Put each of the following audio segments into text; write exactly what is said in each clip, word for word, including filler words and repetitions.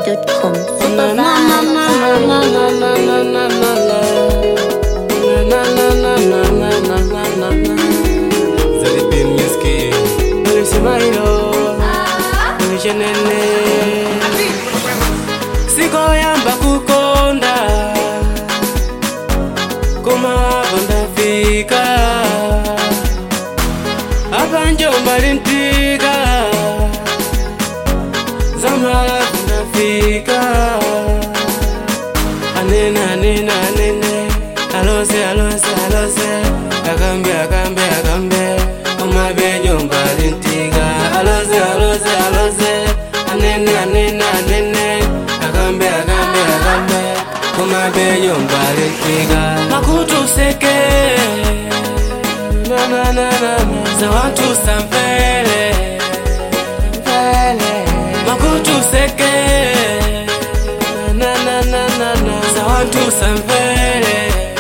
dot com. Na na na na na na na na na na na. Na na na na na na na na na. Zalipin miski, ulisimahilo, ulishenene. Siko yamba kukonda, kuma bonda fika. Hapa Njomba lintika, zamala bonda fika. Anene anene anene, alose alose alose, akambe akambe akambe, kuma be Njomba lintika. Alose alose alose, anene anene anene, akambe akambe akambe, kuma be Njomba lintika. Makutu seke, na na na na na, za watu samvele, vele. Makutu seke, na na na na na, za watu samvele.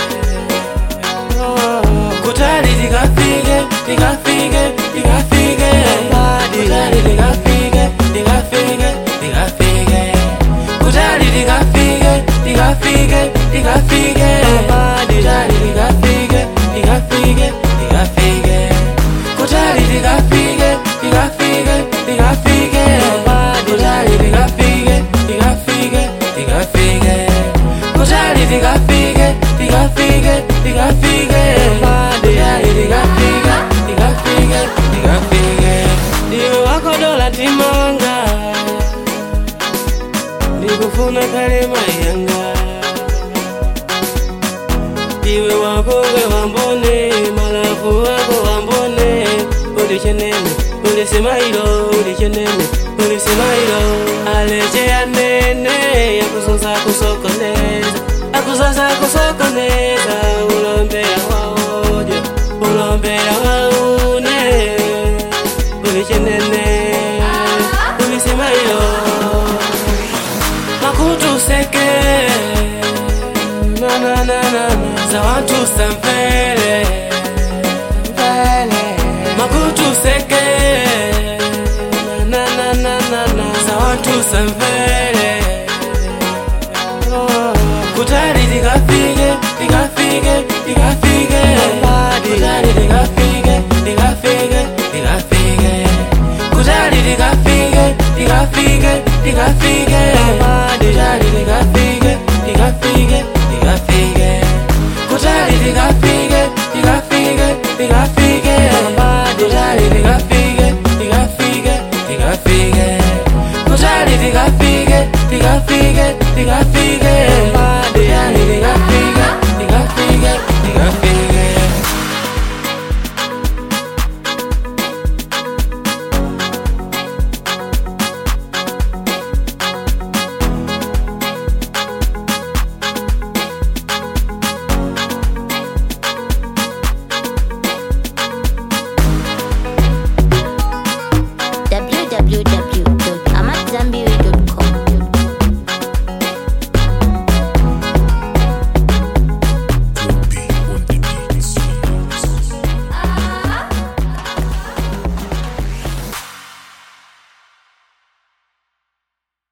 Kutali likafike, likafike, likafike, kutali likafike, likafike, likafike, kutali likafike, likafike, likafike, kutali likafike, likafike, likafike, kutali likafike, likafike, likafike, kutali likafike, likafike, likafike, kutali likafike, likafike, likafike, kutali likafike, likafike, likafike. Ndiwe wako dola timanga, nikufuna kalema yanga. Iwe wakoge wambone, malafu wako wambone. Ulishenene, ulisimahilo, ulishenene, ulisimahilo. Aleje ya nene, ya kusunza kusokoneza, akuzaza kusokoneza. Ulombe ya waoje, ulombe ya waune. Ulishenene, ulisimahilo. Makutu seke, na na na na na, za watu samvele, vele. Makutu seke, na na na na na, za watu samvele. Kutali likafike, likafike, likafike, kutali likafike, likafike, likafike, kutali likafike, likafike, likafike, kutali likafike, likafike, likafike, kutali likafike, likafike, likafike, kutali likafike, likafike, likafike, kutali likafike, likafike, likafike.